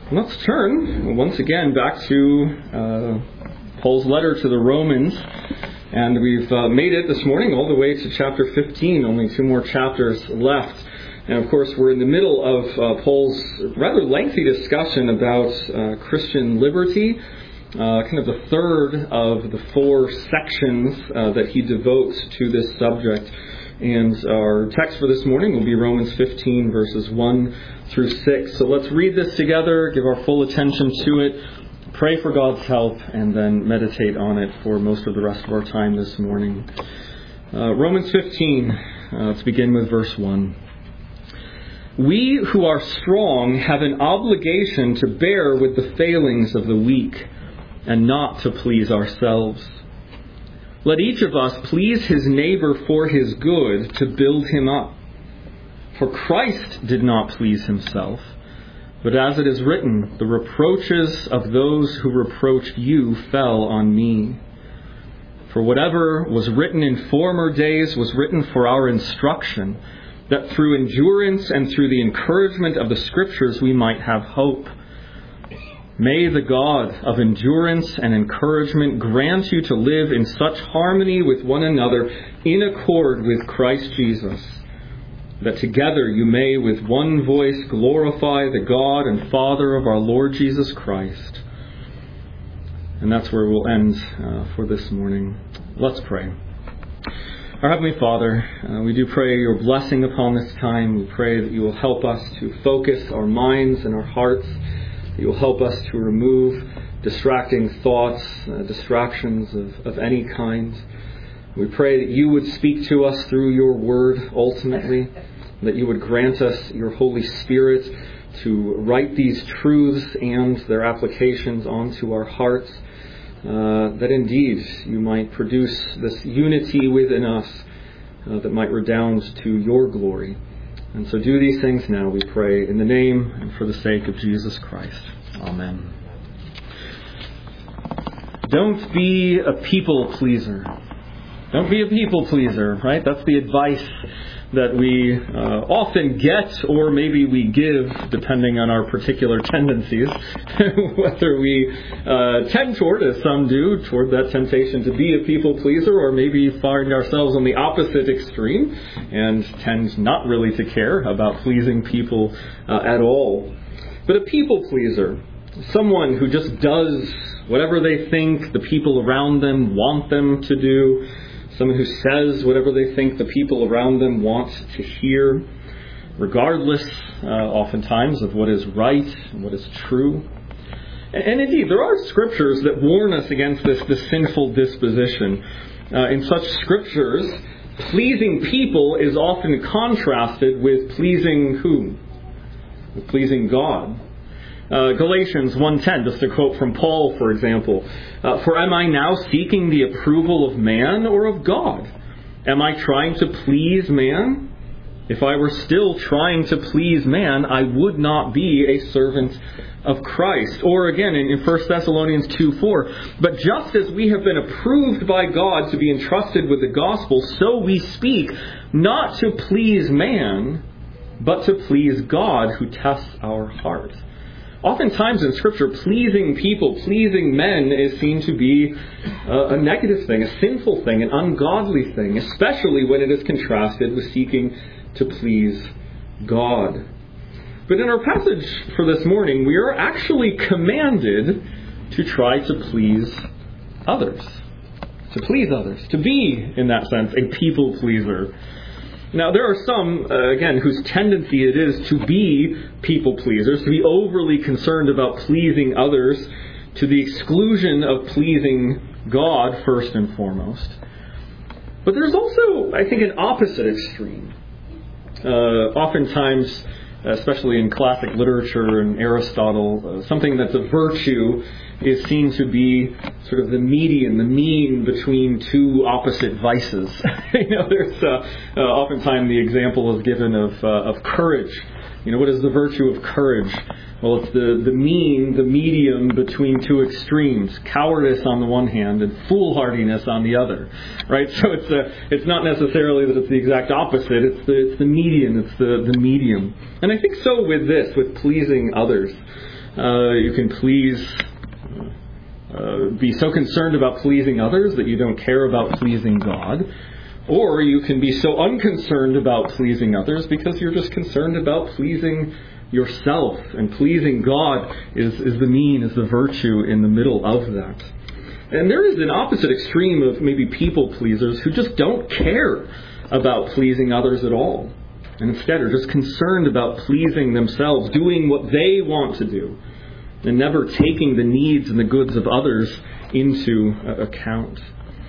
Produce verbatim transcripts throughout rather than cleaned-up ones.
Let's turn once again back to uh, Paul's letter to the Romans, and we've uh, made it this morning all the way to chapter fifteen, only two more chapters left. And of course we're in the middle of uh, Paul's rather lengthy discussion about uh, Christian liberty, uh, kind of the third of the four sections uh, that he devotes to this subject. And our text for this morning will be Romans fifteen, verses one through six. So let's read this together, give our full attention to it, pray for God's help, and then meditate on it for most of the rest of our time this morning. Uh, Romans fifteen, uh, let's begin with verse one. We who are strong have an obligation to bear with the failings of the weak and not to please ourselves. Let each of us please his neighbor for his good, to build him up. For Christ did not please himself, but as it is written, the reproaches of those who reproached you fell on me. For whatever was written in former days was written for our instruction, that through endurance and through the encouragement of the Scriptures we might have hope. May the God of endurance and encouragement grant you to live in such harmony with one another in accord with Christ Jesus, that together you may with one voice glorify the God and Father of our Lord Jesus Christ. And that's where we'll end uh, for this morning. Let's pray. Our Heavenly Father, uh, we do pray your blessing upon this time. We pray that you will help us to focus our minds and our hearts. You will help us to remove distracting thoughts, uh, distractions of, of any kind. We pray that you would speak to us through your word ultimately, that you would grant us your Holy Spirit to write these truths and their applications onto our hearts, uh, that indeed you might produce this unity within us uh, that might redound to your glory. And so do these things now, we pray, in the name and for the sake of Jesus Christ. Amen. Don't be a people pleaser. Don't be a people pleaser, right? That's the advice that we uh, often get, or maybe we give, depending on our particular tendencies. Whether we uh, tend toward, as some do, toward that temptation to be a people pleaser, or maybe find ourselves on the opposite extreme and tend not really to care about pleasing people uh, at all. But a people pleaser, someone who just does whatever they think the people around them want them to do, someone who says whatever they think the people around them want to hear, regardless, uh, oftentimes, of what is right and what is true. And, and indeed, there are scriptures that warn us against this, this sinful disposition. Uh, in such scriptures, pleasing people is often contrasted with pleasing whom? With pleasing God. Uh, Galatians one ten, just a quote from Paul, for example. Uh, For am I now seeking the approval of man or of God? Am I trying to please man? If I were still trying to please man, I would not be a servant of Christ. Or again, in, in First Thessalonians two four, but just as we have been approved by God to be entrusted with the gospel, so we speak, not to please man, but to please God who tests our hearts. Oftentimes in Scripture, pleasing people, pleasing men is seen to be a negative thing, a sinful thing, an ungodly thing, especially when it is contrasted with seeking to please God. But in our passage for this morning, we are actually commanded to try to please others. To please others. To be, in that sense, a people pleaser. Now, there are some, uh, again, whose tendency it is to be people pleasers, to be overly concerned about pleasing others to the exclusion of pleasing God first and foremost. But there's also, I think, an opposite extreme. Uh, oftentimes, especially in classic literature and Aristotle, uh, something that's a virtue is seen to be sort of the median, the mean between two opposite vices. you know, there's uh, uh, oftentimes the example is given of uh, of courage. You know, what is the virtue of courage? Well, it's the, the mean, the medium between two extremes, cowardice on the one hand and foolhardiness on the other, right? So it's a, it's not necessarily that it's the exact opposite. It's the it's the median. It's the, the medium. And I think so with this, with pleasing others. Uh, you can please uh, be so concerned about pleasing others that you don't care about pleasing God. Or you can be so unconcerned about pleasing others because you're just concerned about pleasing yourself. And pleasing God is, is the mean, is the virtue in the middle of that. And there is an opposite extreme of maybe people pleasers who just don't care about pleasing others at all. And instead are just concerned about pleasing themselves, doing what they want to do, and never taking the needs and the goods of others into account.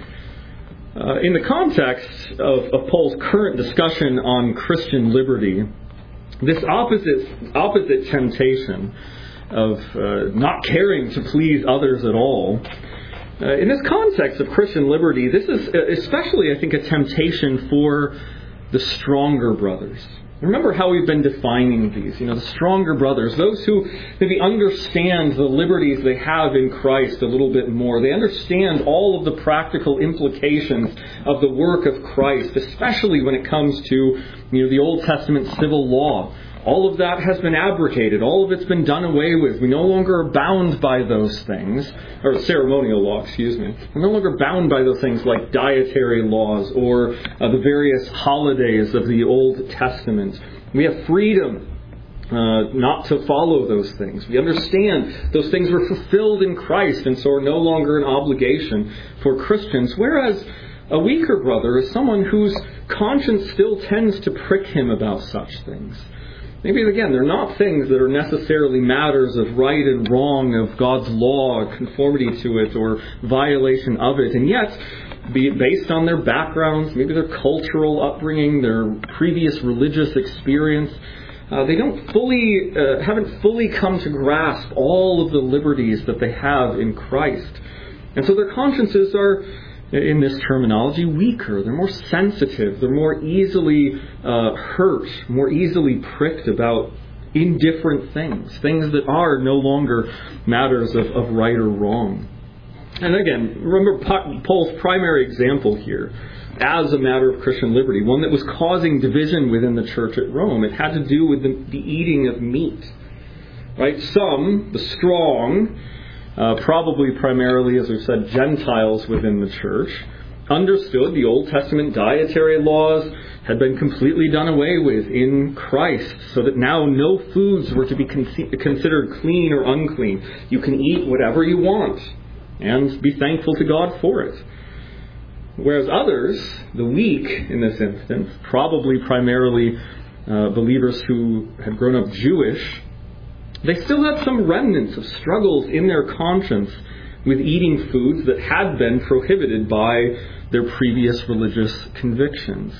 Uh, in the context of, of Paul's current discussion on Christian liberty, this opposite opposite temptation of uh, not caring to please others at all, uh, in this context of Christian liberty, this is especially, I think, a temptation for the stronger brothers. Remember how we've been defining these. You know, the stronger brothers, those who maybe understand the liberties they have in Christ a little bit more. They understand all of the practical implications of the work of Christ, especially when it comes to, you know, the Old Testament civil law. All of that has been abrogated. All of it's been done away with. We no longer are bound by those things. Or ceremonial law, excuse me. We're no longer bound by those things like dietary laws or uh, the various holidays of the Old Testament. We have freedom uh, not to follow those things. We understand those things were fulfilled in Christ and so are no longer an obligation for Christians. Whereas a weaker brother is someone whose conscience still tends to prick him about such things. Maybe, again, they're not things that are necessarily matters of right and wrong, of God's law, conformity to it, or violation of it. And yet, be it based on their backgrounds, maybe their cultural upbringing, their previous religious experience, uh, they don't fully, uh, haven't fully come to grasp all of the liberties that they have in Christ. And so their consciences are, in this terminology, weaker. They're more sensitive. They're more easily uh, hurt, more easily pricked about indifferent things, things that are no longer matters of, of right or wrong. And again, remember Paul's primary example here as a matter of Christian liberty, one that was causing division within the church at Rome. It had to do with the, the eating of meat. Right? Some, the strong, Uh, probably primarily, as we've said, Gentiles within the church, understood the Old Testament dietary laws had been completely done away with in Christ, so that now no foods were to be con- considered clean or unclean. You can eat whatever you want and be thankful to God for it. Whereas others, the weak in this instance, probably primarily uh, believers who had grown up Jewish, they still had some remnants of struggles in their conscience with eating foods that had been prohibited by their previous religious convictions,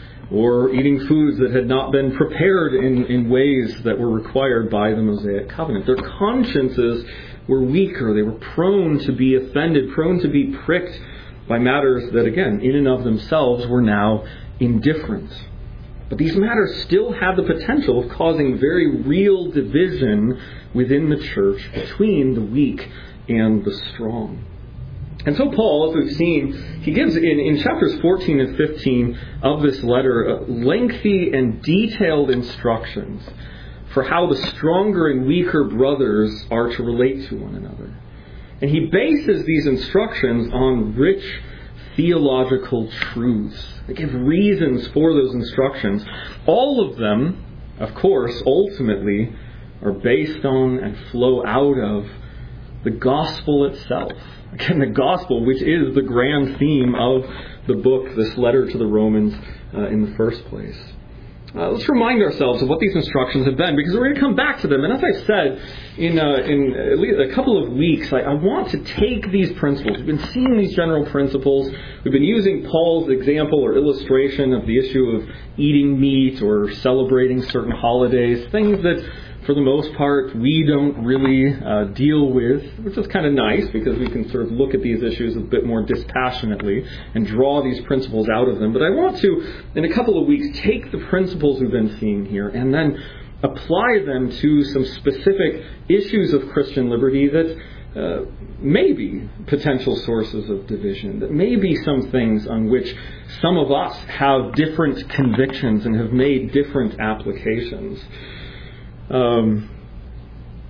or eating foods that had not been prepared in, in ways that were required by the Mosaic covenant. Their consciences were weaker. They were prone to be offended, prone to be pricked by matters that, again, in and of themselves were now indifferent. But these matters still have the potential of causing very real division within the church between the weak and the strong. And so Paul, as we've seen, he gives in, in chapters fourteen and fifteen of this letter lengthy and detailed instructions for how the stronger and weaker brothers are to relate to one another. And he bases these instructions on rich theological truths. They give reasons for those instructions. All of them, of course, ultimately are based on and flow out of the gospel itself. Again, the gospel, which is the grand theme of the book, this letter to the Romans uh, in the first place. Uh, let's remind ourselves of what these instructions have been, because we're going to come back to them. And as I said, in, uh, in at least a couple of weeks, I, I want to take these principles. We've been seeing these general principles. We've been using Paul's example or illustration of the issue of eating meat or celebrating certain holidays, things that, for the most part, we don't really uh, deal with, which is kind of nice because we can sort of look at these issues a bit more dispassionately and draw these principles out of them. But I want to, in a couple of weeks, take the principles we've been seeing here and then apply them to some specific issues of Christian liberty that uh, may be potential sources of division, that may be some things on which some of us have different convictions and have made different applications. Um,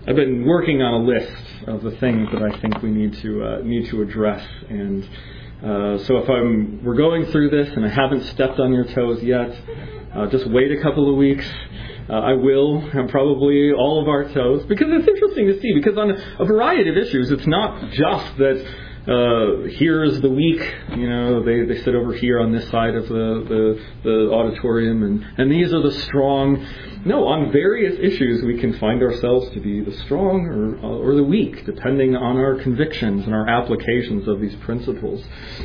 I've been working on a list of the things that I think we need to uh, need to address, and uh, so if I'm we're going through this and I haven't stepped on your toes yet, uh, just wait a couple of weeks. Uh, I will, and probably all of our toes, because it's interesting to see, because on a, a variety of issues, it's not just that uh, here is the weak, you know, they, they sit over here on this side of the, the, the auditorium, and, and these are the strong. No, on various issues, we can find ourselves to be the strong or, or the weak, depending on our convictions and our applications of these principles.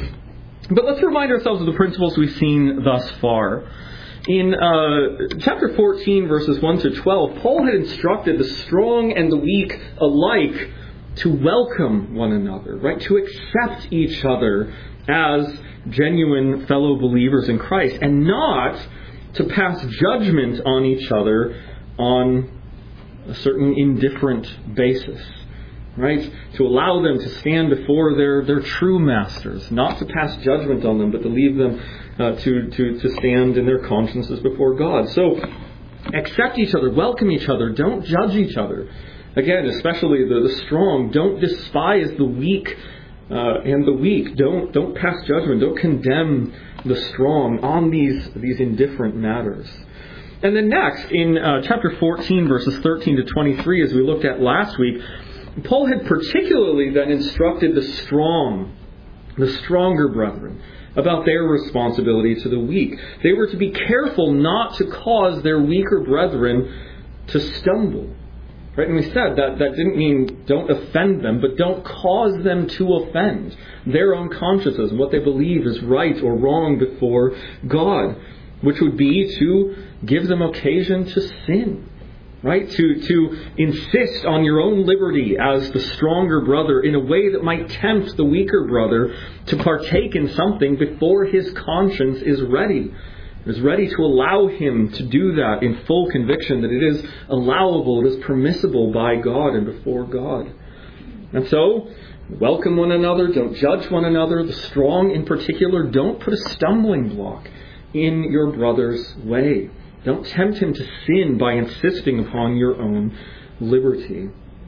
But let's remind ourselves of the principles we've seen thus far. In uh, chapter fourteen, verses one to twelve, Paul had instructed the strong and the weak alike to welcome one another, right? To accept each other as genuine fellow believers in Christ, and not to pass judgment on each other on a certain indifferent basis, right? To allow them to stand before their, their true masters, not to pass judgment on them, but to leave them Uh, to, to, to stand in their consciences before God. So, accept each other, welcome each other, don't judge each other. Again, especially the, the strong, don't despise the weak uh, and the weak. Don't don't pass judgment, don't condemn the strong on these, these indifferent matters. And then next, in uh, chapter fourteen, verses thirteen to twenty-three, as we looked at last week, Paul had particularly then instructed the strong, the stronger brethren, about their responsibility to the weak. They were to be careful not to cause their weaker brethren to stumble. Right? And we said that that didn't mean don't offend them, but don't cause them to offend their own consciences and what they believe is right or wrong before God, which would be to give them occasion to sin. Right? To to insist on your own liberty as the stronger brother in a way that might tempt the weaker brother to partake in something before his conscience is ready. Is ready to allow him to do that in full conviction that it is allowable, it is permissible by God and before God. And so, welcome one another, don't judge one another. The strong in particular, don't put a stumbling block in your brother's way. Don't tempt him to sin by insisting upon your own liberty.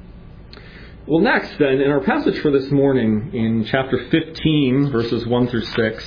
Well, next then, in our passage for this morning, in chapter fifteen, verses one through six,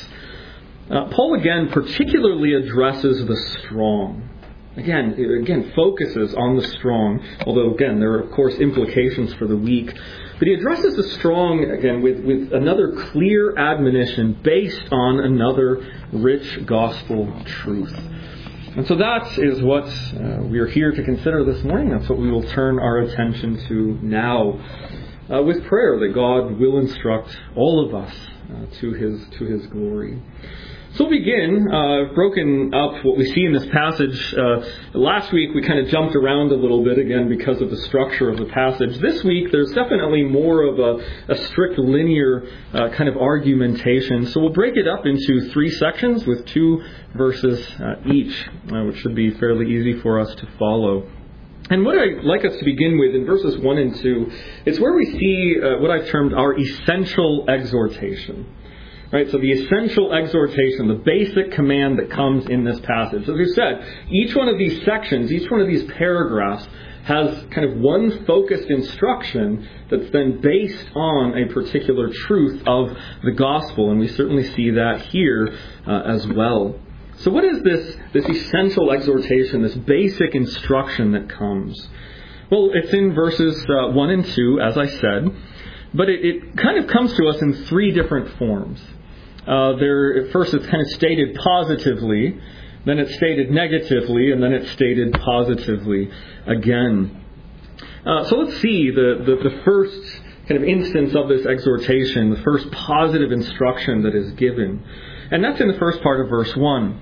uh, Paul again particularly addresses the strong. Again, again, focuses on the strong, although again, there are of course implications for the weak. But he addresses the strong, again, with, with another clear admonition based on another rich gospel truth. And so that is what uh, we are here to consider this morning. That's what we will turn our attention to now, uh, with prayer that God will instruct all of us uh, to His to His glory. So we'll begin, uh, broken up what we see in this passage. Uh, last week we kind of jumped around a little bit again because of the structure of the passage. This week there's definitely more of a, a strict linear uh, kind of argumentation. So we'll break it up into three sections with two verses uh, each, uh, which should be fairly easy for us to follow. And what I'd like us to begin with in verses one and two is where we see uh, what I've termed our essential exhortation. Right, so the essential exhortation, the basic command that comes in this passage. As we said, each one of these sections, each one of these paragraphs has kind of one focused instruction that's then based on a particular truth of the gospel. And we certainly see that here uh, as well. So what is this, this essential exhortation, this basic instruction that comes? Well, it's in verses uh, one and two, as I said. But it, it kind of comes to us in three different forms. Uh, there, at first it's kind of stated positively, then it's stated negatively, and then it's stated positively again. Uh, so let's see the, the, the first kind of instance of this exhortation, the first positive instruction that is given. And that's in the first part of verse one.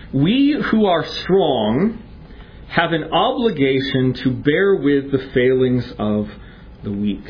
We who are strong have an obligation to bear with the failings of the weak.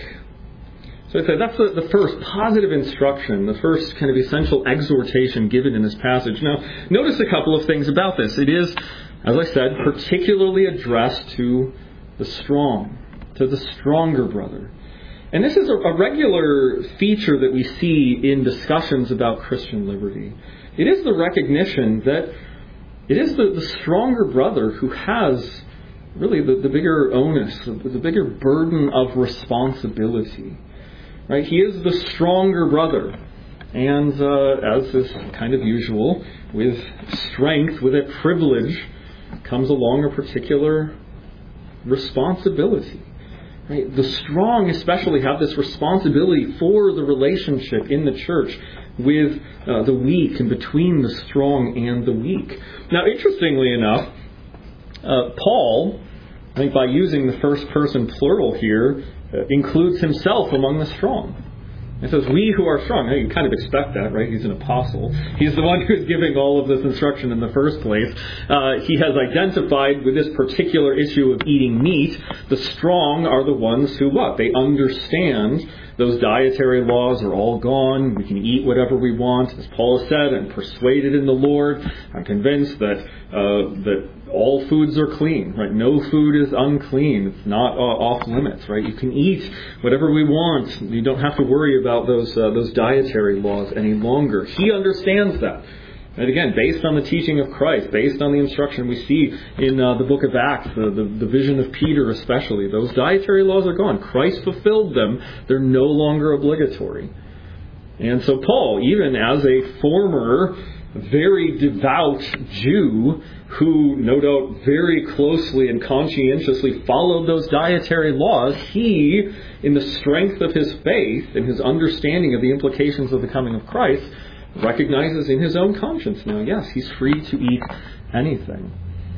So I said that's the, the first positive instruction, the first kind of essential exhortation given in this passage. Now, notice a couple of things about this. It is, as I said, particularly addressed to the strong, to the stronger brother. And this is a, a regular feature that we see in discussions about Christian liberty. It is the recognition that it is the, the stronger brother who has really the, the bigger onus, the, the bigger burden of responsibility. Right? He is the stronger brother. And uh, as is kind of usual, with strength, with a privilege, comes along a particular responsibility. Right? The strong especially have this responsibility for the relationship in the church with uh, the weak and between the strong and the weak. Now, interestingly enough, uh, Paul, I think by using the first person plural here, uh, includes himself among the strong. It says, we who are strong. Now, you kind of expect that, right? He's an apostle. He's the one who's giving all of this instruction in the first place. Uh, he has identified with this particular issue of eating meat. The strong are the ones who, what? They understand those dietary laws are all gone. We can eat whatever we want. As Paul has said, I'm persuaded in the Lord. I'm convinced that uh, that all foods are clean, right? No food is unclean. It's not uh, off limits, right? You can eat whatever we want. You don't have to worry about those uh, those dietary laws any longer. He understands that. And again, based on the teaching of Christ, based on the instruction we see in uh, the book of Acts, the, the, the vision of Peter especially, those dietary laws are gone. Christ fulfilled them. They're no longer obligatory. And so Paul, even as a former, very devout Jew, who no doubt very closely and conscientiously followed those dietary laws, he, in the strength of his faith and his understanding of the implications of the coming of Christ, recognizes in his own conscience now, yes, he's free to eat anything.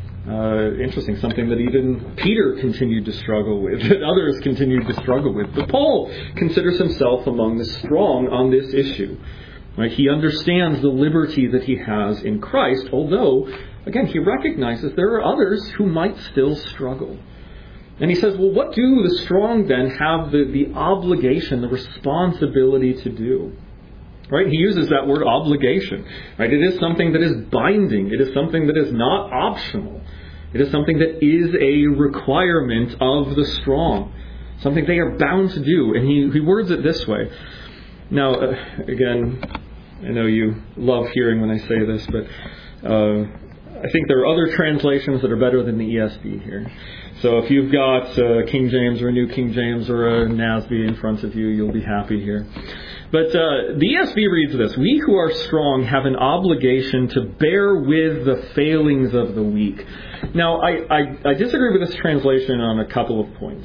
Uh, interesting, something that even Peter continued to struggle with, that others continued to struggle with. But Paul considers himself among the strong on this issue. Right? He understands the liberty that he has in Christ, although, again, he recognizes there are others who might still struggle. And he says, well, what do the strong then have the, the obligation, the responsibility to do? Right? He uses that word obligation. Right? It is something that is binding. It is something that is not optional. It is something that is a requirement of the strong. Something they are bound to do. And he, he words it this way. Now, uh, again, I know you love hearing when I say this, but uh, I think there are other translations that are better than the E S V here. So if you've got uh, King James or a New King James or a N A S B in front of you, you'll be happy here. But uh, the E S V reads this: we who are strong have an obligation to bear with the failings of the weak. Now, I, I, I disagree with this translation on a couple of points.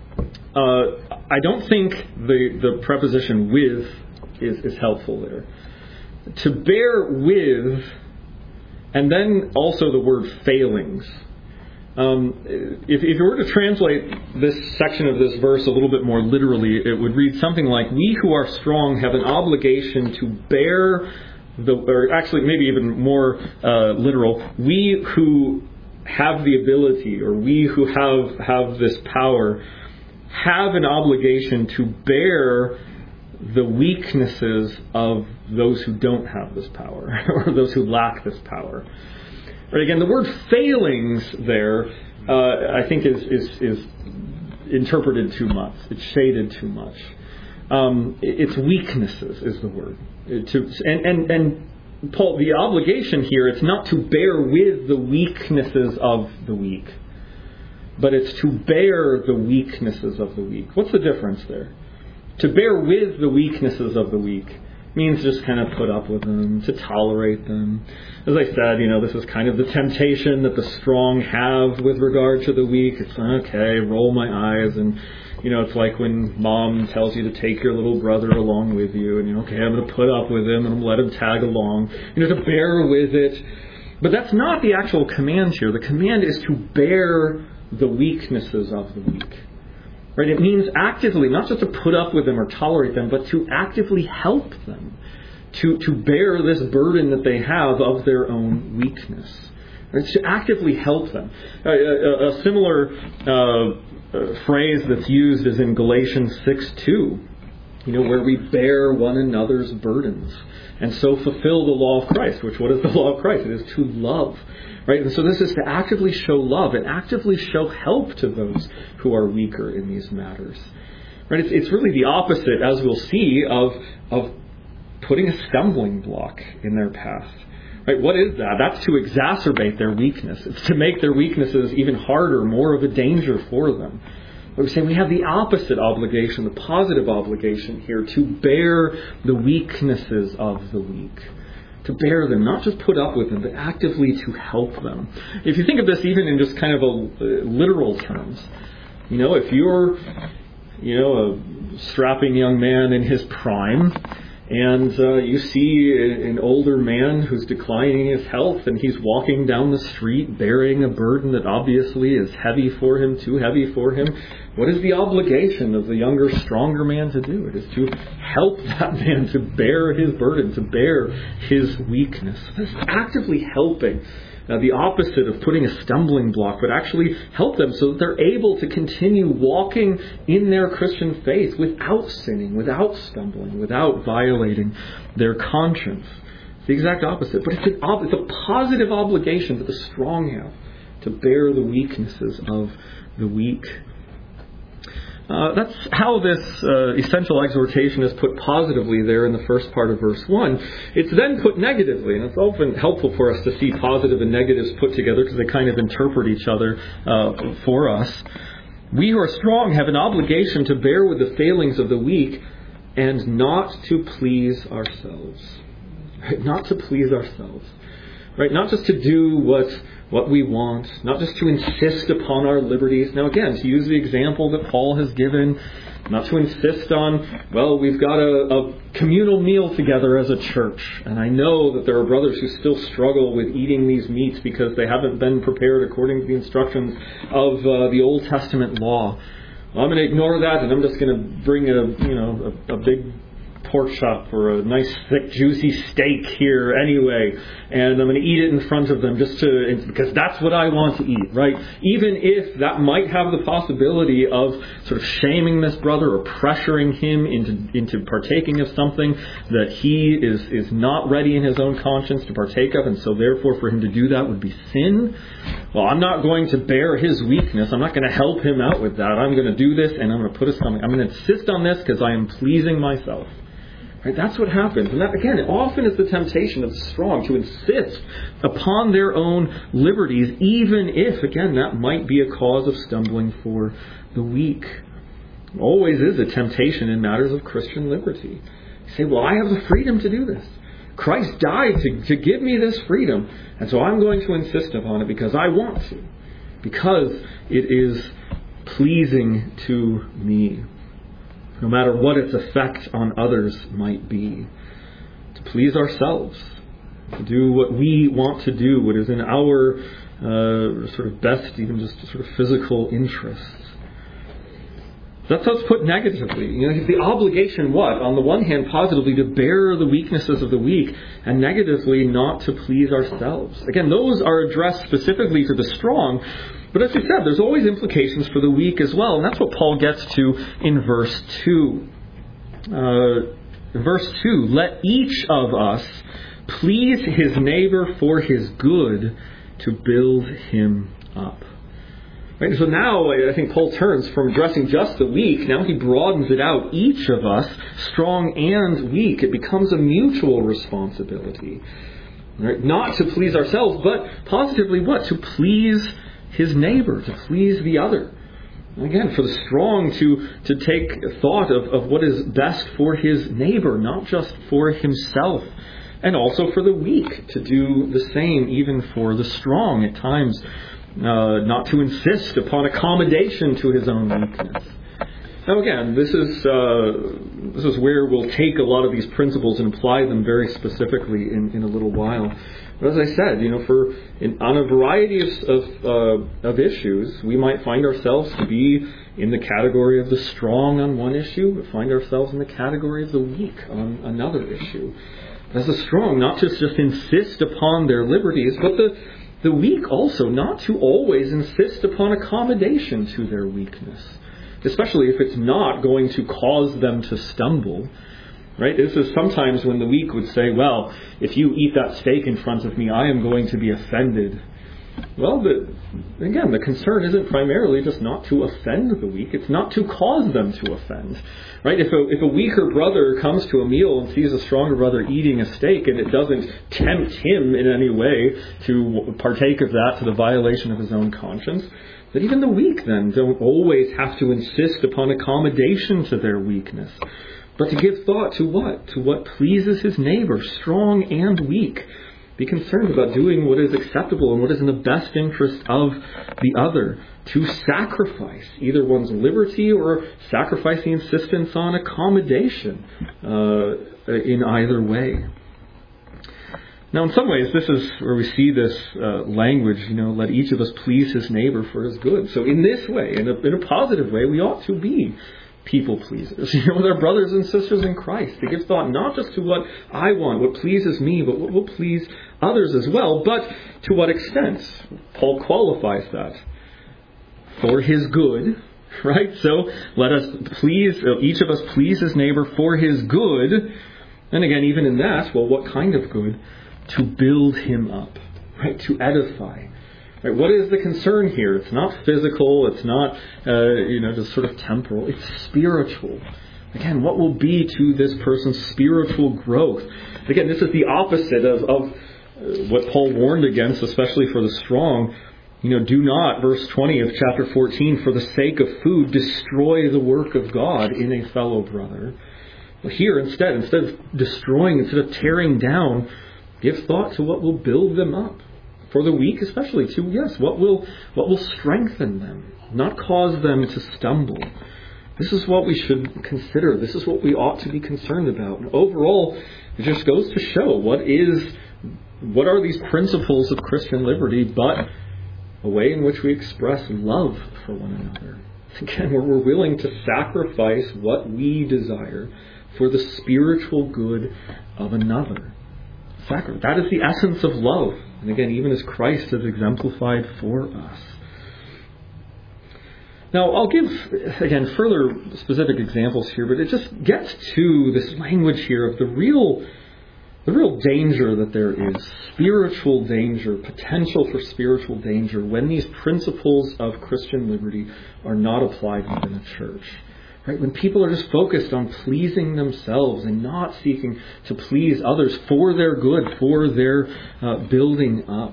Uh, I don't think the, the preposition with is, is helpful there. To bear with, and then also the word failings. Um, if, if you were to translate this section of this verse a little bit more literally, it would read something like, we who are strong have an obligation to bear the, or actually maybe even more uh, literal, we who have the ability, or we who have, have this power, have an obligation to bear the weaknesses of those who don't have this power, or those who lack this power. But again, the word failings there, uh, I think is, is is interpreted too much. It's shaded too much. Um, it's weaknesses is the word. It to, and, and, and Paul, the obligation here, it's not to bear with the weaknesses of the weak, but it's to bear the weaknesses of the weak. What's the difference there? To bear with the weaknesses of the weak means just kind of put up with them, to tolerate them. As I said, you know, this is kind of the temptation that the strong have with regard to the weak. It's okay, roll my eyes, and you know, it's like when mom tells you to take your little brother along with you, and you know, okay, I'm going to put up with him, and I'm going to let him tag along, you know, to bear with it. But that's not the actual command here. The command is to bear the weaknesses of the weak. Right? It means actively, not just to put up with them or tolerate them, but to actively help them, to, to bear this burden that they have of their own weakness. Right? To actively help them. A, a, a similar uh, phrase that's used is in Galatians six two, you know, where we bear one another's burdens and so fulfill the law of Christ. Which, what is the law of Christ? It is to love. Right? And so this is to actively show love and actively show help to those who are weaker in these matters. Right? It's, it's really the opposite, as we'll see, of, of putting a stumbling block in their path, Right? What is that? That's to exacerbate their weakness. It's to make their weaknesses even harder, more of a danger for them. But we say we have the opposite obligation, the positive obligation here, to bear the weaknesses of the weak. To bear them, not just put up with them, but actively to help them. If you think of this even in just kind of a uh, literal terms, you know, if you're, you know, a strapping young man in his prime, and uh, you see an older man who's declining his health, and he's walking down the street bearing a burden that obviously is heavy for him, too heavy for him. What is the obligation of the younger, stronger man to do? It is to help that man to bear his burden, to bear his weakness. It's actively helping. Uh, the opposite of putting a stumbling block, but actually help them so that they're able to continue walking in their Christian faith without sinning, without stumbling, without violating their conscience. It's the exact opposite. But it's, an ob- it's a positive obligation that the strong have to bear the weaknesses of the weak. Uh, that's how this uh, essential exhortation is put positively there in the first part of verse one. It's then put negatively, and it's often helpful for us to see positive and negatives put together because they kind of interpret each other uh, for us. We who are strong have an obligation to bear with the failings of the weak and not to please ourselves. Right? Not to please ourselves. Right? Not just to do what what we want, not just to insist upon our liberties. Now again, to use the example that Paul has given, not to insist on, well, we've got a, a communal meal together as a church, and I know that there are brothers who still struggle with eating these meats because they haven't been prepared according to the instructions of uh, the Old Testament law. Well, I'm going to ignore that, and I'm just going to bring a, you know, a, a big pork chop or a nice thick juicy steak here anyway, and I'm going to eat it in front of them just to, because that's what I want to eat, right? Even if that might have the possibility of sort of shaming this brother or pressuring him into into partaking of something that he is is not ready in his own conscience to partake of, and so therefore for him to do that would be sin. Well, I'm not going to bear his weakness. I'm not going to help him out with that. I'm going to do this, and I'm going to put a stomach. I'm going to insist on this because I am pleasing myself. Right, that's what happens. And that, again, often is the temptation of the strong to insist upon their own liberties, even if, again, that might be a cause of stumbling for the weak. It always is a temptation in matters of Christian liberty. You say, well, I have the freedom to do this. Christ died to, to give me this freedom, and so I'm going to insist upon it because I want to, because it is pleasing to me. No matter what its effect on others might be. To please ourselves. To do what we want to do, what is in our uh, sort of best, even just sort of physical interests. That's how it's put negatively. You know, the obligation what? On the one hand, positively, to bear the weaknesses of the weak, and negatively, not to please ourselves. Again, those are addressed specifically to the strong. But as we said, there's always implications for the weak as well. And that's what Paul gets to in verse two. Uh, verse two, let each of us please his neighbor for his good to build him up. Right? So now I think Paul turns from addressing just the weak. Now he broadens it out. Each of us, strong and weak, it becomes a mutual responsibility. Right? Not to please ourselves, but positively what? To please his neighbor, to please the other. Again, for the strong to, to take thought of, of what is best for his neighbor, not just for himself. And also for the weak, to do the same even for the strong at times. Uh, not to insist upon accommodation to his own weakness. Now again, this is uh, this is where we'll take a lot of these principles and apply them very specifically in, in a little while. But as I said, you know, for in, on a variety of of, uh, of issues, we might find ourselves to be in the category of the strong on one issue, we find ourselves in the category of the weak on another issue. As the strong, not to just insist upon their liberties, but the the weak also not to always insist upon accommodation to their weakness, especially if it's not going to cause them to stumble. Right? This is sometimes when the weak would say, well, if you eat that steak in front of me, I am going to be offended. Well, the, again, the concern isn't primarily just not to offend the weak. It's not to cause them to offend. Right? If a, if a weaker brother comes to a meal and sees a stronger brother eating a steak and it doesn't tempt him in any way to partake of that to the violation of his own conscience, that even the weak then don't always have to insist upon accommodation to their weakness, but to give thought to what? To what pleases his neighbor, strong and weak. Be concerned about doing what is acceptable and what is in the best interest of the other. To sacrifice either one's liberty or sacrifice the insistence on accommodation uh, in either way. Now, in some ways, this is where we see this uh, language, you know, let each of us please his neighbor for his good. So in this way, in a, in a positive way, we ought to be people pleasers, you know, with our brothers and sisters in Christ, to give thought not just to what I want, what pleases me, but what will please others as well. But to what extent? Paul qualifies that. For his good, right? So let us please, each of us please his neighbor for his good. And again, even in that, well, what kind of good? To build him up, right? To edify. Right, what is the concern here? It's not physical. It's not, uh, you know, just sort of temporal. It's spiritual. Again, what will be to this person's spiritual growth? Again, this is the opposite of, of what Paul warned against, especially for the strong. You know, do not, verse twenty of chapter fourteen, for the sake of food, destroy the work of God in a fellow brother. Well, here, instead, instead of destroying, instead of tearing down, give thought to what will build them up. For the weak especially, to, yes, what will what will strengthen them, not cause them to stumble. This is what we should consider. This is what we ought to be concerned about. And overall, it just goes to show what is, what are these principles of Christian liberty, but a way in which we express love for one another. Again, where we're willing to sacrifice what we desire for the spiritual good of another. Sacrifice. That is the essence of love. And again, even as Christ has exemplified for us. Now, I'll give, again, further specific examples here, but it just gets to this language here of the real, the real danger that there is, spiritual danger, potential for spiritual danger, when these principles of Christian liberty are not applied within a church. Right? When people are just focused on pleasing themselves and not seeking to please others for their good, for their uh, building up.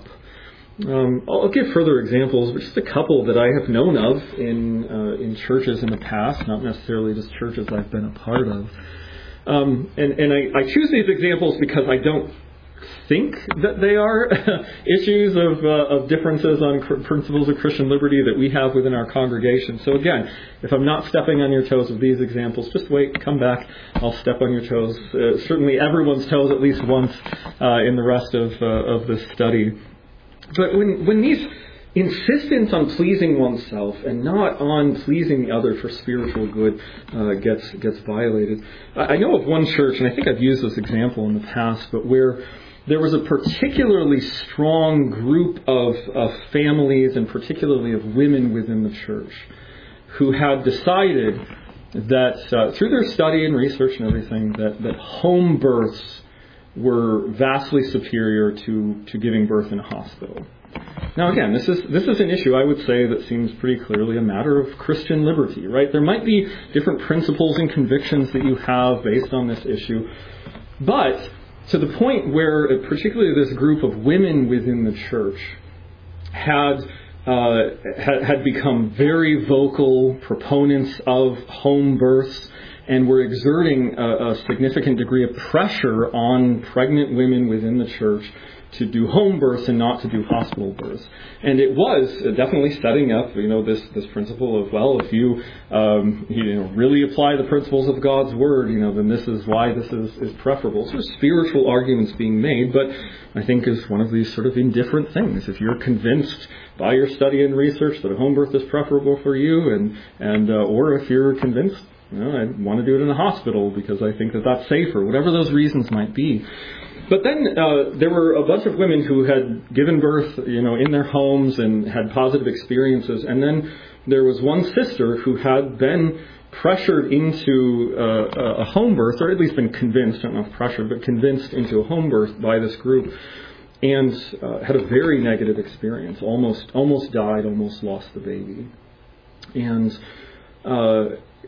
Um, I'll give further examples, but just a couple that I have known of in uh, in churches in the past, not necessarily just churches I've been a part of. Um, and and I, I choose these examples because I don't think that they are issues of uh, of differences on cr- principles of Christian liberty that we have within our congregation. So again, if I'm not stepping on your toes with these examples, just wait, come back. I'll step on your toes. Uh, certainly everyone's toes at least once uh, in the rest of uh, of this study. But when when these insistence on pleasing oneself and not on pleasing the other for spiritual good uh, gets gets violated. I know of one church, and I think I've used this example in the past, but where there was a particularly strong group of, of families, and particularly of women within the church, who had decided that uh, through their study and research and everything, that, that home births were vastly superior to, to giving birth in a hospital. Now again, this is this is an issue I would say that seems pretty clearly a matter of Christian liberty, right? There might be different principles and convictions that you have based on this issue, but to the point where particularly this group of women within the church had uh, had, had become very vocal proponents of home births and were exerting a, a significant degree of pressure on pregnant women within the church to do home births and not to do hospital births. And it was definitely setting up, you know, this, this principle of, well, if you, um, you know, really apply the principles of God's Word, you know, then this is why this is, is preferable. So there's spiritual arguments being made, but I think is one of these sort of indifferent things. If you're convinced by your study and research that a home birth is preferable for you, and, and uh, or if you're convinced, you know, I want to do it in a hospital because I think that that's safer, whatever those reasons might be. But then uh, there were a bunch of women who had given birth, you know, in their homes and had positive experiences. And then there was one sister who had been pressured into uh, a home birth, or at least been convinced, I don't know if pressured, but convinced into a home birth by this group. and uh, had a very negative experience. Almost, almost died. Almost lost the baby. And uh,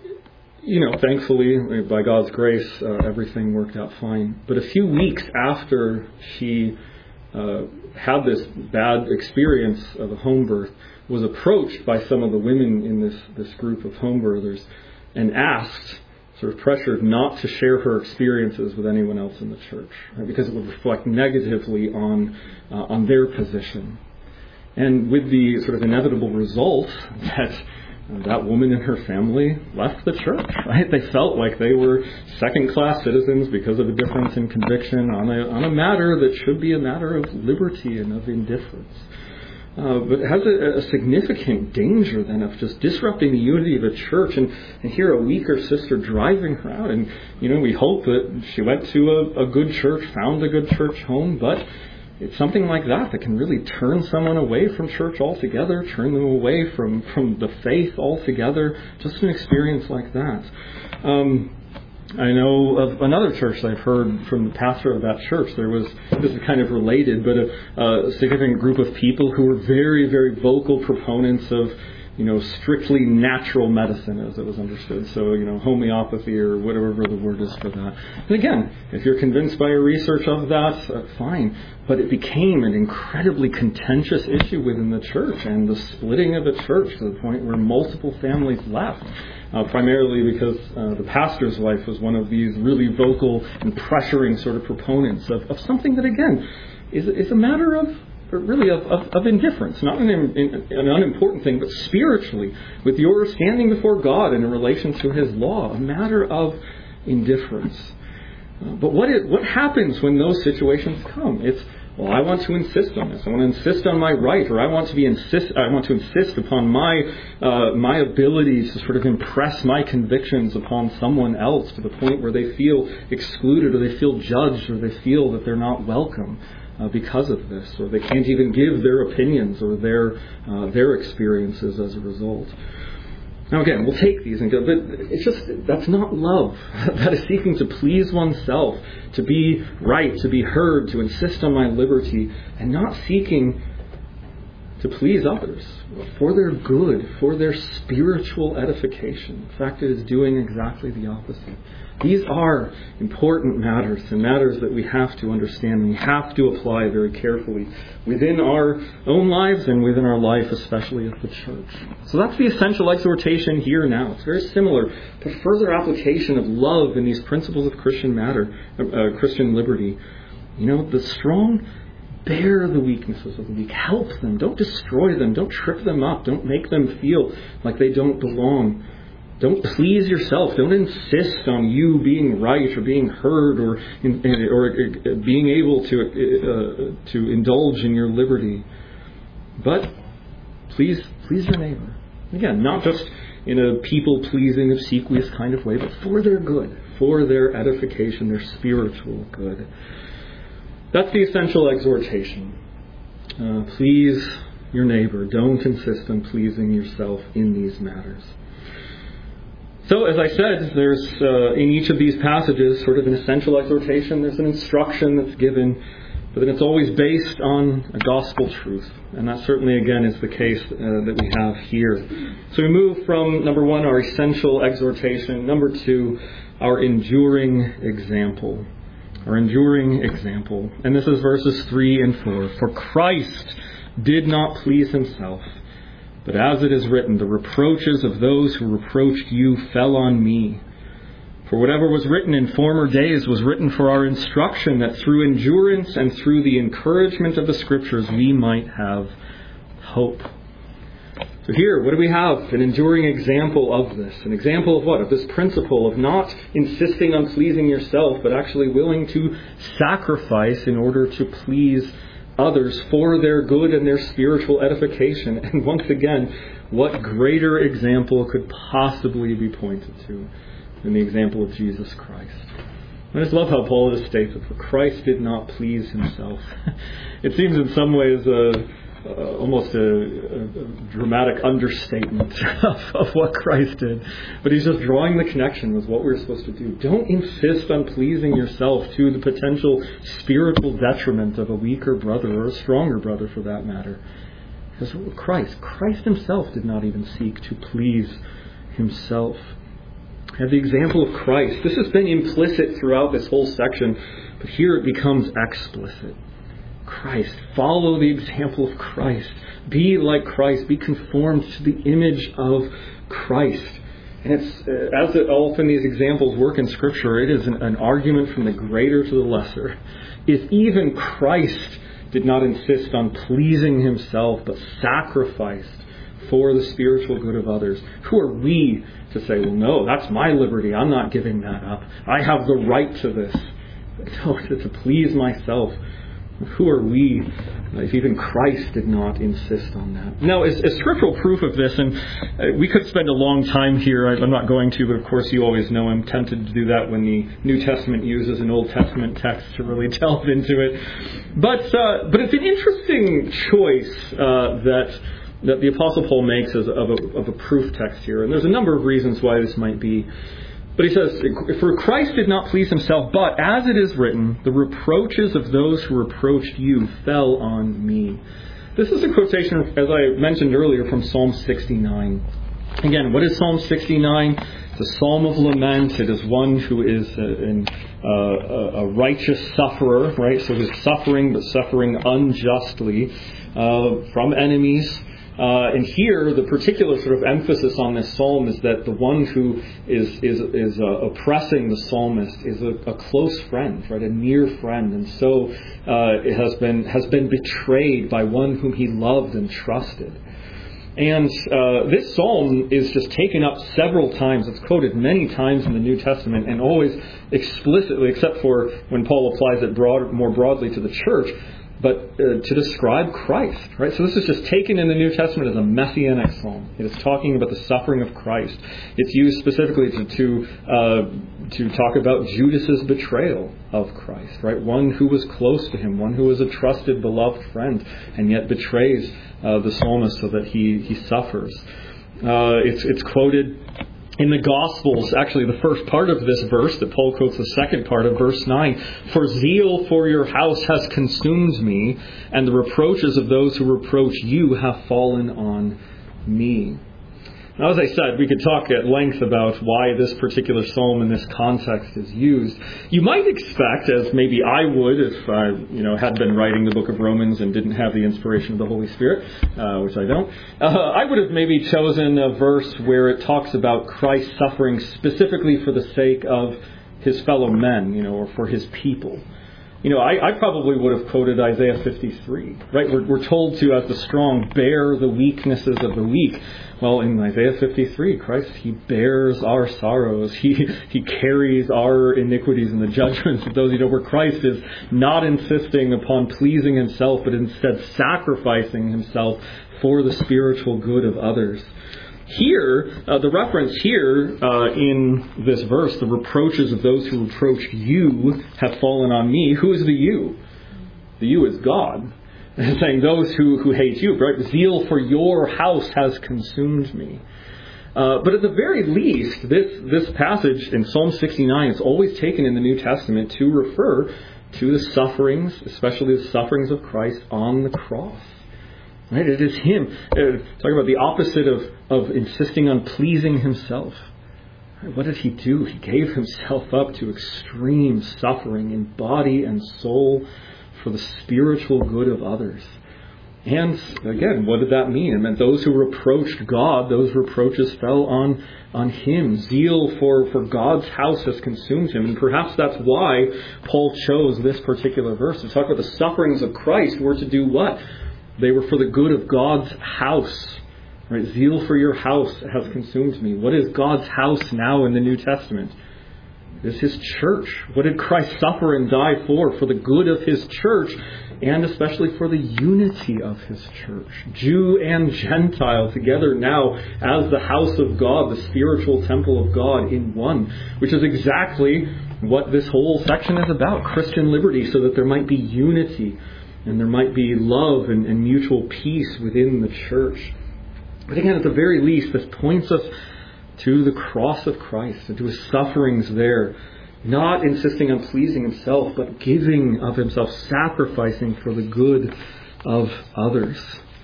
you know, thankfully, by God's grace, uh, everything worked out fine. But a few weeks after she uh, had this bad experience of a home birth, was approached by some of the women in this, this group of home birthers and asked, sort of pressured, not to share her experiences with anyone else in the church, right? Because it would reflect negatively on uh, on their position. And with the sort of inevitable result that that woman and her family left the church, right? They felt like they were second-class citizens because of a difference in conviction on a, on a matter that should be a matter of liberty and of indifference. Uh, but it has a, a significant danger then of just disrupting the unity of a church, and, and here a weaker sister driving her out. And, you know, we hope that she went to a, a good church, found a good church home, but it's something like that that can really turn someone away from church altogether, turn them away from, from the faith altogether, just an experience like that. Um, I know of another church that I've heard from the pastor of that church. There was, this is kind of related, but a, a significant group of people who were very, very vocal proponents of, you know, strictly natural medicine as it was understood. So, you know, homeopathy or whatever the word is for that. And again, if you're convinced by your research of that, uh, fine. But it became an incredibly contentious issue within the church, and the splitting of the church to the point where multiple families left. Uh, primarily because uh, the pastor's wife was one of these really vocal and pressuring sort of proponents of, of something that, again, is, is a matter of really of, of, of indifference, not an, an unimportant thing, but spiritually, with your standing before God in relation to His law, a matter of indifference. Uh, but what it, what happens when those situations come? It's, well, I want to insist on this. I want to insist on my right, or I want to be insist. I want to insist upon my uh, my abilities to sort of impress my convictions upon someone else to the point where they feel excluded, or they feel judged, or they feel that they're not welcome uh, because of this, or they can't even give their opinions or their uh, their experiences as a result. Now again, we'll take these and go, but it's just, that's not love. That is seeking to please oneself, to be right, to be heard, to insist on my liberty, and not seeking to please others for their good, for their spiritual edification. In fact, it is doing exactly the opposite. These are important matters, and matters that we have to understand and we have to apply very carefully within our own lives and within our life, especially as the church. So that's the essential exhortation here now. It's very similar to further application of love in these principles of Christian matter, uh, Christian liberty. You know, the strong bear the weaknesses of the weak. Help them. Don't destroy them. Don't trip them up. Don't make them feel like they don't belong. Don't please yourself. Don't insist on you being right or being heard or or being able to uh, to indulge in your liberty. But please please your neighbor. Again, not just in a people-pleasing, obsequious kind of way, but for their good, for their edification, their spiritual good. That's the essential exhortation. Uh, please your neighbor. Don't insist on pleasing yourself in these matters. So, as I said, there's uh, in each of these passages sort of an essential exhortation. There's an instruction that's given, but then it's always based on a gospel truth. And that certainly, again, is the case uh, that we have here. So we move from, number one, our essential exhortation. Number two, our enduring example. Our enduring example. And this is verses three and four. For Christ did not please himself, but as it is written, the reproaches of those who reproached you fell on me. For whatever was written in former days was written for our instruction, that through endurance and through the encouragement of the Scriptures we might have hope. So here, what do we have? An enduring example of this. An example of what? Of this principle of not insisting on pleasing yourself, but actually willing to sacrifice in order to please others for their good and their spiritual edification. And once again, what greater example could possibly be pointed to than the example of Jesus Christ? I just love how Paul just states that for Christ did not please himself. It seems in some ways uh, uh, almost a, a dramatic understatement of, of what Christ did. But he's just drawing the connection with what we're supposed to do. Don't insist on pleasing yourself to the potential spiritual detriment of a weaker brother or a stronger brother for that matter. Because Christ, Christ himself did not even seek to please himself. And the example of Christ, this has been implicit throughout this whole section, but here it becomes explicit. Christ, follow the example of Christ. Be like Christ. Be conformed to the image of Christ. And it's, uh, as it often these examples work in Scripture, it is an, an argument from the greater to the lesser. If even Christ did not insist on pleasing himself, but sacrificed for the spiritual good of others, who are we to say, well, no, that's my liberty. I'm not giving that up. I have the right to this. No, to, to please myself. Who are we if even Christ did not insist on that? Now, as, as scriptural proof of this, and uh, we could spend a long time here. I'm not going to, but of course you always know I'm tempted to do that when the New Testament uses an Old Testament text to really delve into it. But uh, but it's an interesting choice uh, that that the Apostle Paul makes as of a, of a proof text here. And there's a number of reasons why this might be. But he says, for Christ did not please himself, but as it is written, the reproaches of those who reproached you fell on me. This is a quotation, as I mentioned earlier, from Psalm sixty-nine. Again, what is Psalm sixty-nine? It's a psalm of lament. It is one who is a, an, uh, a righteous sufferer, right? So he's suffering, but suffering unjustly uh, from enemies. Uh, and here, the particular sort of emphasis on this psalm is that the one who is is is uh, oppressing the psalmist is a, a close friend, right, a near friend, and so uh, it has been has been betrayed by one whom he loved and trusted. And uh, this psalm is just taken up several times. It's quoted many times in the New Testament, and always explicitly, except for when Paul applies it broad, more broadly to the church. But uh, to describe Christ, right? So this is just taken in the New Testament as a messianic psalm. It is talking about the suffering of Christ. It's used specifically to to, uh, to talk about Judas's betrayal of Christ, right? One who was close to him, one who was a trusted, beloved friend, and yet betrays uh, the psalmist so that he he suffers. Uh, it's it's quoted in the Gospels, actually the first part of this verse that Paul quotes, the second part of verse nine. For zeal for your house has consumed me, and the reproaches of those who reproach you have fallen on me. Now, as I said, we could talk at length about why this particular psalm in this context is used. You might expect, as maybe I would if I you know, had been writing the book of Romans and didn't have the inspiration of the Holy Spirit, uh, which I don't, uh, I would have maybe chosen a verse where it talks about Christ suffering specifically for the sake of his fellow men, you know, or for his people. You know, I, I probably would have quoted Isaiah fifty-three, right? We're, we're told to, as the strong, bear the weaknesses of the weak. Well, in Isaiah fifty-three, Christ, he bears our sorrows. He he carries our iniquities and the judgments of those, you know, where Christ is not insisting upon pleasing himself, but instead sacrificing himself for the spiritual good of others. Here, uh, the reference here uh, in this verse, the reproaches of those who reproach you have fallen on me. Who is the you? The you is God. It's saying those who, who hate you, right? Zeal for your house has consumed me. Uh, but at the very least, this, this passage in Psalm sixty-nine is always taken in the New Testament to refer to the sufferings, especially the sufferings of Christ on the cross. Right? It is him. Uh, talking about the opposite of, of insisting on pleasing himself. Right? What did he do? He gave himself up to extreme suffering in body and soul for the spiritual good of others. And again, what did that mean? It meant those who reproached God, those reproaches fell on, on him. Zeal for, for God's house has consumed him. And perhaps that's why Paul chose this particular verse to talk about the sufferings of Christ were to do what? They were for the good of God's house. Right? Zeal for your house has consumed me. What is God's house now in the New Testament? It is his church. What did Christ suffer and die for? For the good of his church, and especially for the unity of his church. Jew and Gentile together now as the house of God, the spiritual temple of God in one, which is exactly what this whole section is about. Christian liberty, so that there might be unity and there might be love and, and mutual peace within the church. But again, at the very least, this points us to the cross of Christ and to his sufferings there, not insisting on pleasing himself, but giving of himself, sacrificing for the good of others.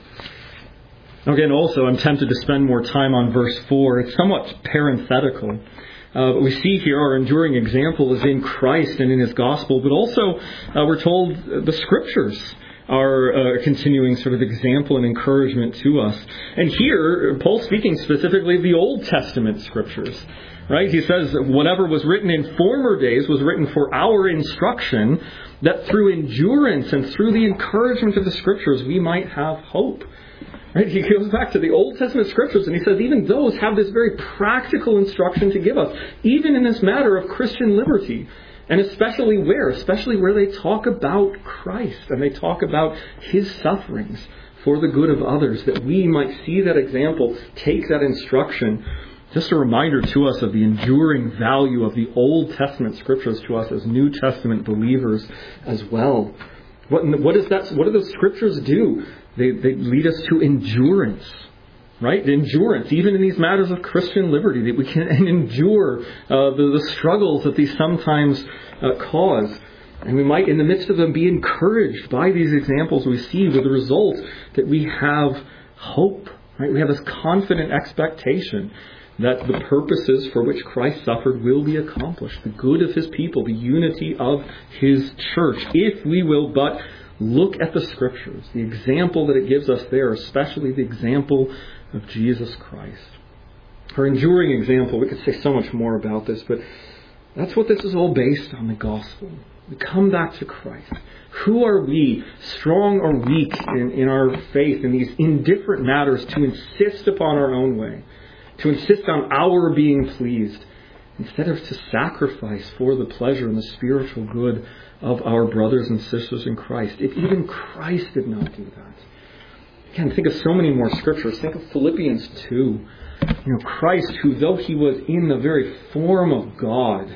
Again, also, I'm tempted to spend more time on verse four. It's somewhat parenthetical. Uh, but we see here our enduring example is in Christ and in his gospel, but also uh, we're told the scriptures are a continuing sort of example and encouragement to us. And here, Paul's speaking specifically of the Old Testament scriptures, right? He says that whatever was written in former days was written for our instruction, that through endurance and through the encouragement of the scriptures we might have hope. Right? He goes back to the Old Testament scriptures and he says even those have this very practical instruction to give us, even in this matter of Christian liberty. And especially where? Especially where they talk about Christ and they talk about his sufferings for the good of others, that we might see that example, take that instruction. Just a reminder to us of the enduring value of the Old Testament scriptures to us as New Testament believers as well. What, what, is that, what do those scriptures do? They, they lead us to endurance, right? Endurance, even in these matters of Christian liberty, that we can endure uh, the, the struggles that these sometimes uh, cause. And we might, in the midst of them, be encouraged by these examples we see, with the result that we have hope, right? We have this confident expectation that the purposes for which Christ suffered will be accomplished. The good of his people, the unity of his church, if we will but look at the scriptures, the example that it gives us there, especially the example of Jesus Christ. Our enduring example, we could say so much more about this, but that's what this is all based on, the gospel. We come back to Christ. Who are we, strong or weak in, in our faith, in these indifferent matters, to insist upon our own way, to insist on our being pleased, instead of to sacrifice for the pleasure and the spiritual good of our brothers and sisters in Christ? If even Christ did not do that. Again, think of so many more scriptures. Think of Philippians two. You know, Christ, who though he was in the very form of God,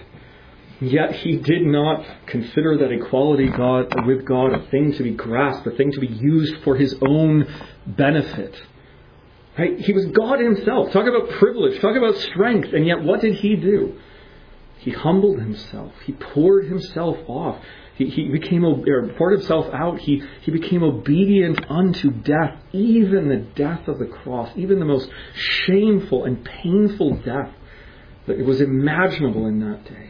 yet he did not consider that equality God with God a thing to be grasped, a thing to be used for his own benefit. Right? He was God himself. Talk about privilege. Talk about strength. And yet what did he do? He humbled himself. He poured himself off. He, he became or poured himself out. He, he became obedient unto death, even the death of the cross, even the most shameful and painful death that was imaginable in that day.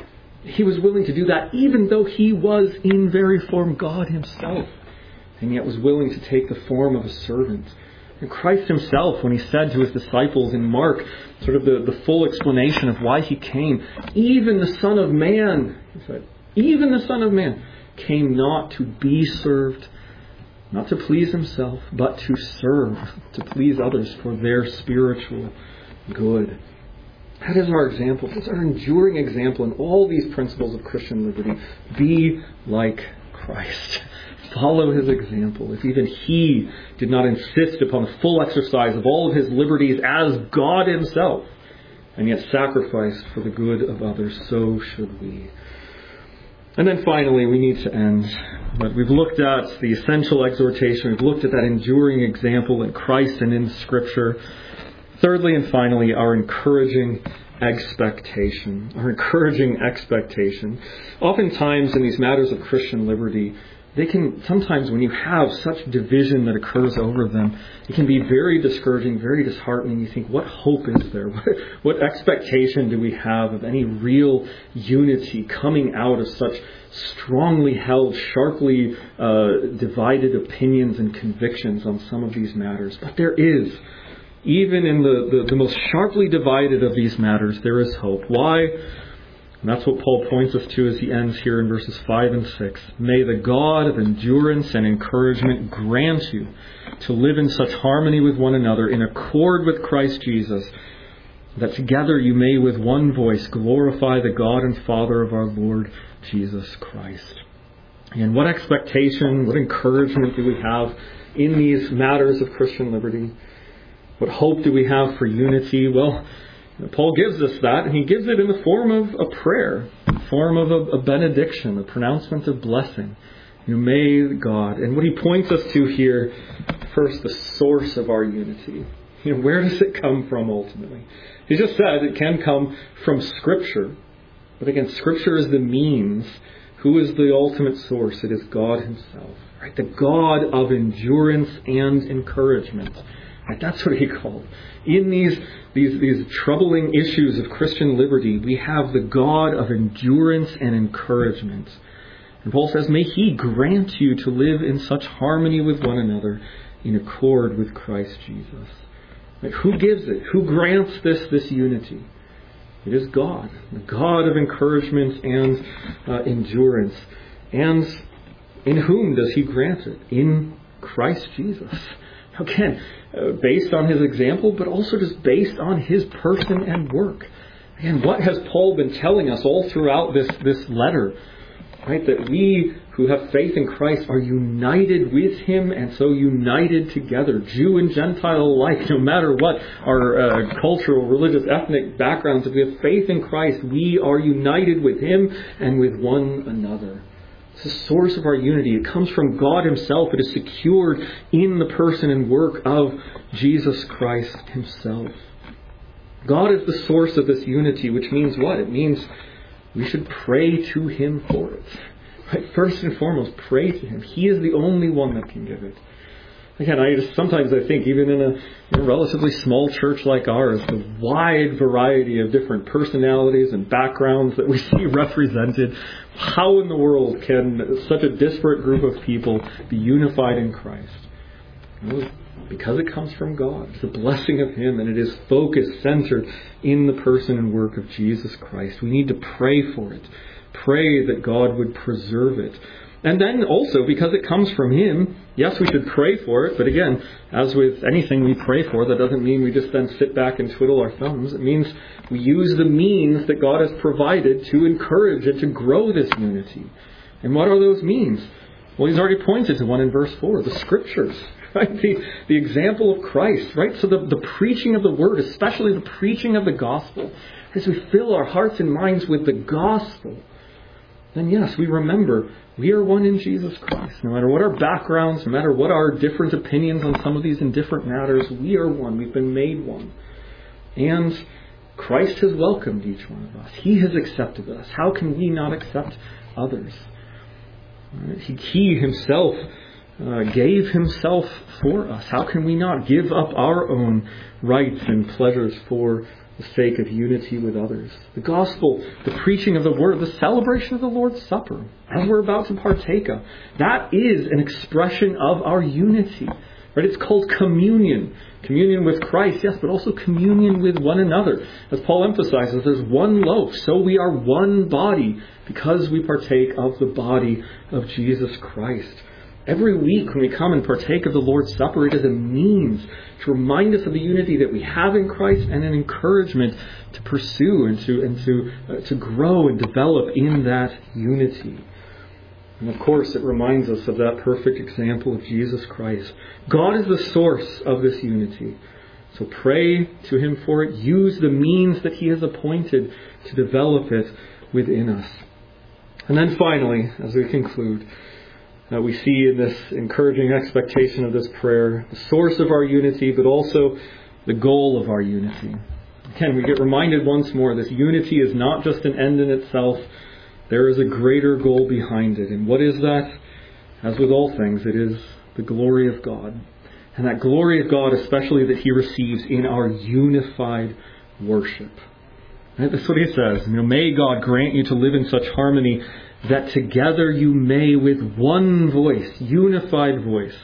He was willing to do that even though he was in very form God himself, and yet was willing to take the form of a servant. And Christ himself, when he said to his disciples in Mark, sort of the, the full explanation of why he came, even the Son of Man, he said, even the Son of Man came not to be served, not to please himself, but to serve, to please others for their spiritual good. That is our example. That's our enduring example in all these principles of Christian liberty. Be like Christ. Follow his example. If even he did not insist upon the full exercise of all of his liberties as God himself, and yet sacrificed for the good of others, so should we. And then finally, we need to end. But we've looked at the essential exhortation. We've looked at that enduring example in Christ and in Scripture. Thirdly and finally, our encouraging expectation. Our encouraging expectation. Oftentimes in these matters of Christian liberty, they can, sometimes when you have such division that occurs over them, it can be very discouraging, very disheartening. You think, what hope is there? What, what expectation do we have of any real unity coming out of such strongly held, sharply uh, divided opinions and convictions on some of these matters? But there is. Even in the, the, the most sharply divided of these matters, there is hope. Why? And that's what Paul points us to as he ends here in verses five and six. May the God of endurance and encouragement grant you to live in such harmony with one another, in accord with Christ Jesus, that together you may with one voice glorify the God and Father of our Lord Jesus Christ. And what expectation, what encouragement do we have in these matters of Christian liberty? What hope do we have for unity? Well, Paul gives us that, and he gives it in the form of a prayer, in the form of a, a benediction, a pronouncement of blessing. You know, may God, and what he points us to here, first, the source of our unity. You know, where does it come from ultimately? He just said it can come from Scripture. But again, Scripture is the means. Who is the ultimate source? It is God himself. Right? The God of endurance and encouragement. Right? That's what he called. In these, these, these troubling issues of Christian liberty, we have the God of endurance and encouragement. And Paul says, may he grant you to live in such harmony with one another in accord with Christ Jesus. Right? Who gives it? Who grants this, this unity? It is God, the God of encouragement and uh, endurance. And in whom does he grant it? In Christ Jesus. Again, uh, based on his example, but also just based on his person and work. Again, what has Paul been telling us all throughout this, this letter? Right, that we who have faith in Christ are united with him, and so united together, Jew and Gentile alike, no matter what our uh, cultural, religious, ethnic backgrounds. If we have faith in Christ, we are united with him and with one another. It's the source of our unity. It comes from God himself. It is secured in the person and work of Jesus Christ himself. God is the source of this unity, which means what? It means we should pray to him for it. Right? First and foremost, pray to him. He is the only one that can give it. Again, I just, sometimes I think, even in a, in a relatively small church like ours, the wide variety of different personalities and backgrounds that we see represented, how in the world can such a disparate group of people be unified in Christ? Well, because it comes from God. It's the blessing of him, and it is focused, centered in the person and work of Jesus Christ. We need to pray for it. Pray that God would preserve it. And then also, because it comes from him, yes, we should pray for it. But again, as with anything we pray for, that doesn't mean we just then sit back and twiddle our thumbs. It means we use the means that God has provided to encourage and to grow this unity. And what are those means? Well, he's already pointed to one in verse four, the Scriptures. Right? The, the example of Christ, right? So the, the preaching of the Word, especially the preaching of the gospel, as we fill our hearts and minds with the gospel, then yes, we remember we are one in Jesus Christ. No matter what our backgrounds, no matter what our different opinions on some of these indifferent matters, we are one. We've been made one. And Christ has welcomed each one of us. He has accepted us. How can we not accept others? He, he himself Uh, gave himself for us. How can we not give up our own rights and pleasures for the sake of unity with others? The gospel, the preaching of the word, the celebration of the Lord's Supper, as we're about to partake of, that is an expression of our unity. Right? It's called communion. Communion with Christ, yes, but also communion with one another. As Paul emphasizes, there's one loaf, so we are one body because we partake of the body of Jesus Christ. Every week when we come and partake of the Lord's Supper, it is a means to remind us of the unity that we have in Christ and an encouragement to pursue and to and to uh, to grow and develop in that unity. And of course, it reminds us of that perfect example of Jesus Christ. God is the source of this unity. So pray to him for it. Use the means that he has appointed to develop it within us. And then finally, as we conclude, Uh, we see in this encouraging expectation of this prayer the source of our unity, but also the goal of our unity. Again, we get reminded once more this unity is not just an end in itself. There is a greater goal behind it. And what is that? As with all things, it is the glory of God. And that glory of God, especially that he receives in our unified worship. Right? That's what he says. You know, may God grant you to live in such harmony that together you may with one voice, unified voice,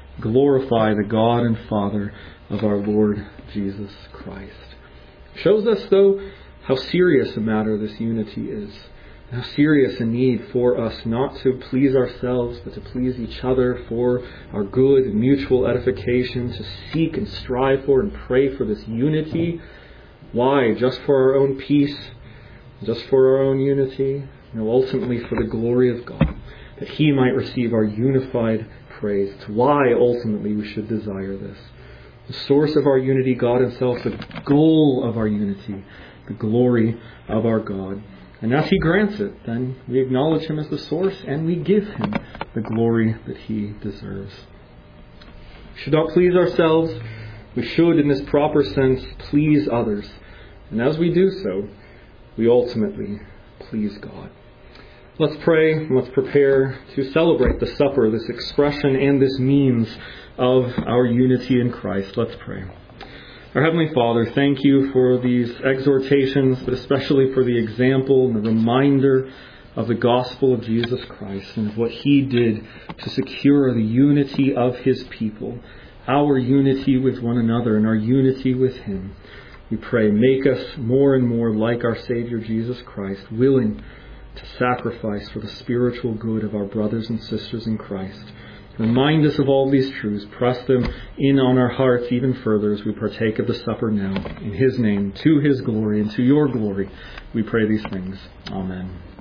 glorify the God and Father of our Lord Jesus Christ. Shows us, though, how serious a matter this unity is. How serious a need for us not to please ourselves, but to please each other for our good and mutual edification, to seek and strive for and pray for this unity. Why? Just for our own peace? Just for our own unity? No, ultimately for the glory of God, that he might receive our unified praise. It's why ultimately we should desire this. The source of our unity, God himself, the goal of our unity, the glory of our God. And as He grants it, then we acknowledge Him as the source and we give Him the glory that He deserves. We should not please ourselves. We should, in this proper sense, please others. And as we do so, we ultimately please God. Let's pray and let's prepare to celebrate the supper, this expression and this means of our unity in Christ. Let's pray. Our Heavenly Father, thank You for these exhortations, but especially for the example and the reminder of the gospel of Jesus Christ and of what He did to secure the unity of His people, our unity with one another and our unity with Him. We pray, make us more and more like our Savior Jesus Christ, willing to sacrifice for the spiritual good of our brothers and sisters in Christ. Remind us of all these truths. Press them in on our hearts even further as we partake of the supper now. In His name, to His glory and to Your glory, we pray these things. Amen.